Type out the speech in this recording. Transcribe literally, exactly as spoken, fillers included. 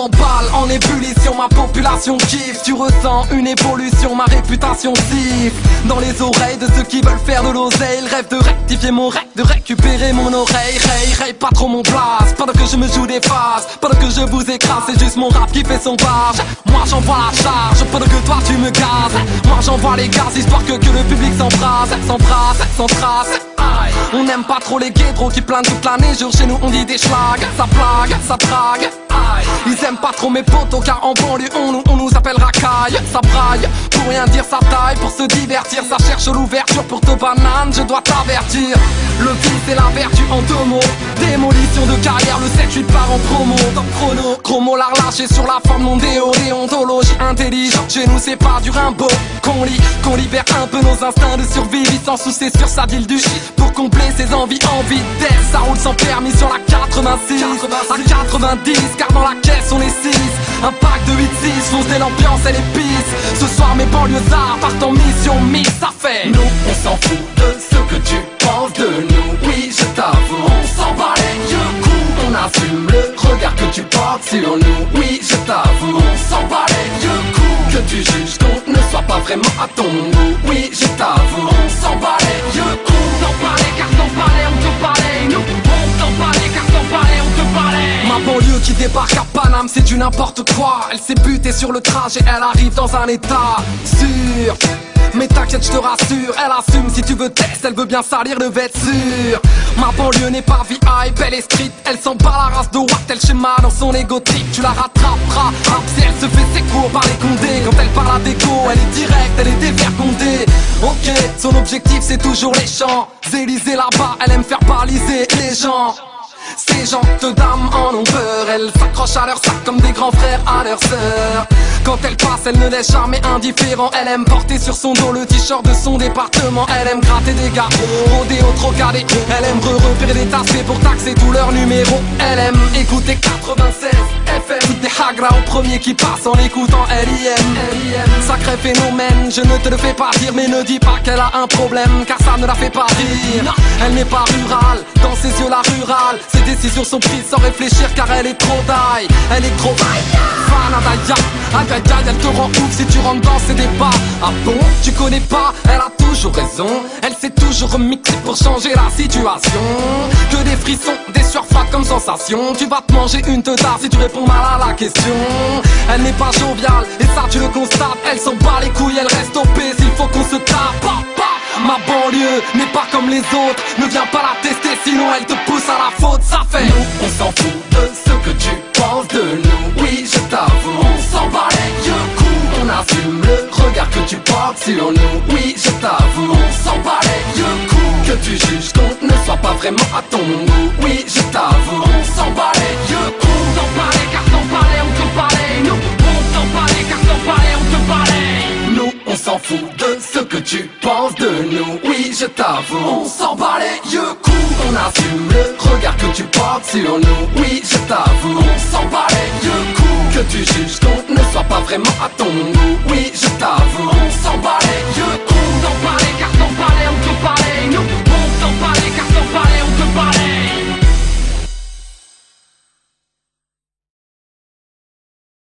s'emballe en ébullition, ma population kiffe. Tu ressens une évolution, ma réputation siffle dans les oreilles de ceux qui veulent faire de l'oseille. Ils rêvent de rectifier mon rêve, de récupérer mon oreille. Ray, ray, pas trop mon place, pendant que je me joue des phases, pendant que je vous écrase, c'est juste mon rap qui fait son barge. Moi j'envoie la charge, pendant que toi tu me gazes. Moi j'envoie les gaz, histoire que, que le public s'embrase, s'embrasse, s'entrace. On n'aime pas trop les guédros qui planent toute l'année. Jour chez nous on dit des schlags, ça plague, ça drague. Ils aiment pas trop mes potos car en banlieue on nous, on nous appelle racaille. Ça braille, pour rien dire ça taille, pour se divertir. Ça cherche l'ouverture pour te banane, je dois t'avertir. Le vice et la vertu en deux mots. Démolition de carrière, le sept huit part en promo. Dans chrono, chromo l'art lâché sur la forme mon déo. Déontologie intelligente, chez nous c'est pas du Rimbaud. Qu'on lit, qu'on libère un peu nos instincts de survie. Sans soucier sur sa ville du shit pour combler ses envies en vitesse. Ça roule sans permis sur la quatre-vingt-six à quatre-vingt-dix, car dans la caisse on est six. Un pack de huit six, fonce dès l'ambiance elle est pisse. Ce soir mes banlieusards partent en mission, mix ça fait. Nous on s'en fout de ce que tu penses de nous. Oui je t'avoue, on s'en bat les yeux coups. On assume le regard que tu portes sur nous. Oui je t'avoue, on s'en bat les yeux coups. Que tu juges qu'on ne soit pas vraiment à ton goût. Oui je t'avoue, on s'en bat les yeux coups. T'en parlais car t'en parlais, on te parlait. Nous on t'en parlait car t'en parlais, on te parlait. Ma banlieue qui débarque à Paname, c'est du n'importe quoi. Elle s'est butée sur le trajet, elle arrive dans un état sûr. Mais t'inquiète, je te rassure, elle assume. Si tu veux test, elle veut bien salir le vêture. Ma banlieue n'est pas V I P, elle est street. Elle s'en bat la race de Watt, elle schéma dans son égo trip. Tu la rattraperas, rap si elle se fait ses cours par les condés. Quand elle parle à déco, elle est directe, elle est dévergondée. Ok, son objectif c'est toujours les champs Élysée là-bas, elle aime faire paraliser les gens. Ces gentes dames en ont peur, elles s'accrochent à leur sac comme des grands frères à leurs sœurs. Quand elle passe, elle ne laisse jamais indifférent. Elle aime porter sur son dos le t-shirt de son département. Elle aime gratter des gars, rôder au trocadé. Elle aime repérer des tassés pour taxer tous leurs numéros. Elle aime écouter quatre-vingt-seize F M. Toutes des hagra au premier qui passe en écoutant L I M. Sacré phénomène, je ne te le fais pas dire. Mais ne dis pas qu'elle a un problème, car ça ne la fait pas rire. Elle n'est pas rurale, dans ses yeux la rurale. Ses décisions sont prises sans réfléchir car elle est trop die. Elle est trop fanadaya. Aïe aïe aïe, elle te rend ouf si tu rentres dans ses débats. Ah bon, tu connais pas, elle a toujours raison. Elle s'est toujours remixée pour changer la situation. Que des frissons, des sueurs froides comme sensation. Tu vas te manger une teutard si tu réponds mal à la question. Elle n'est pas joviale, et ça tu le constates. Elle s'en bat les couilles, elle reste O P s'il faut qu'on se tape. Ma banlieue n'est pas comme les autres. Ne viens pas la tester sinon elle te pousse à la faute. Ça fait nous on s'en fout de ce que tu penses de nous. Oui je t'avoue, on s'en bat les yeux coups. On assume le regard que tu portes sur nous. Oui je t'avoue, on s'en bat les yeux coups. Que tu juges qu'on ne soit pas vraiment à ton goût. Oui je t'avoue, on s'en bat les yeux coups. T'en parlais car t'en parlais, on te parlait. Nous on t'en parlait car t'en parlais, on te parlait. Nous on s'en fout de ce que tu penses de nous. Oui je t'avoue, on s'en bat les yeux coups. On assume le regard que tu portes sur nous. Oui je t'avoue, on s'en bat les yeux coups. Que tu juges qu'on ne soit pas vraiment à ton goût. Oui je t'avoue.